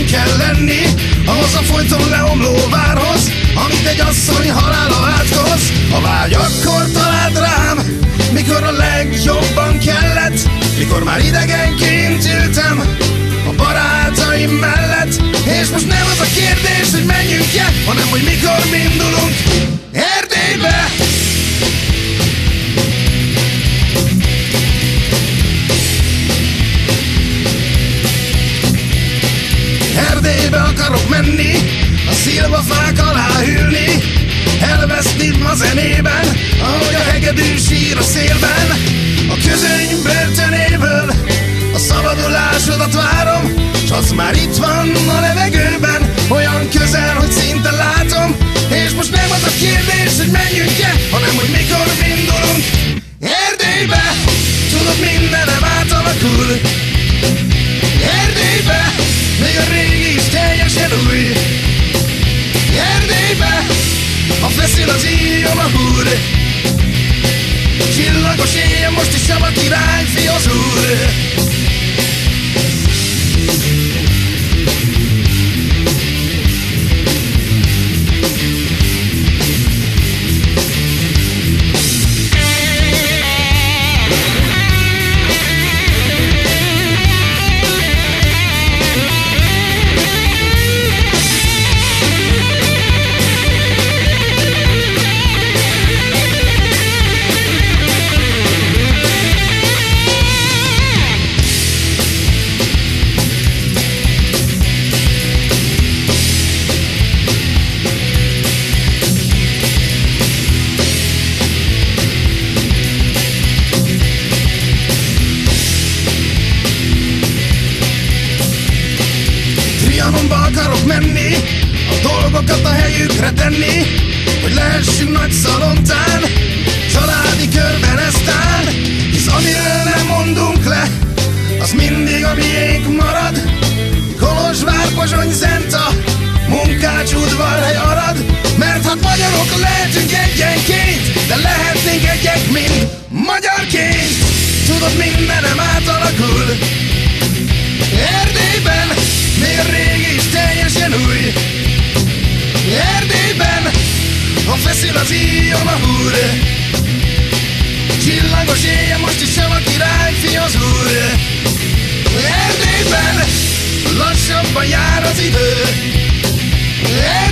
kell lenni, ahhoz a folyton leomló várhoz, amit egy asszony halála átkoz. A vágy akkor talált rám, mikor a legjobban kellett, mikor már idegenként ültem a barátaim mellett. És most nem az a kérdés, hogy menjünk-e, hanem hogy mikor indulunk Erdélybe. Erdélybe akarok menni, a szilvafák alá ülni, elveszni a zenében, ahogy a hegedű sír a szélben. A közöny börtönéből a szabadulásodat várom, s az már itt van a levegőben, olyan közel, hogy szinte látom. És most nem az a kérdés, hogy menjünk-e, hanem hogy mikor indulunk Erdélybe. Tudod, mindenem átalakul Erdélybe, még a régi is teljesen új Erdélybe. Ha feszül az íjom a húr, csillagos éjjel most is a királyfi az úr. Trianonba akarok menni, a dolgokat a helyükre tenni, hogy lehessünk nagy szalontán, családi körben eztán. Hisz amiről nem mondunk le, az mindig a miénk marad. Kolozsvár, Pozsony, Zenta, Munkács, Udvarhely, Arad. Mert hát magyarok lehetünk egyenként, de lehetnénk egyek mind magyarként. Tudod, mindenem átalakul Erdélyben, még a régi is teljesen új Erdélyben. Ha feszül az íjom a húr, csillagos éjjel most is sem a királyfi az úr. Erdélyben lassabban jár az idő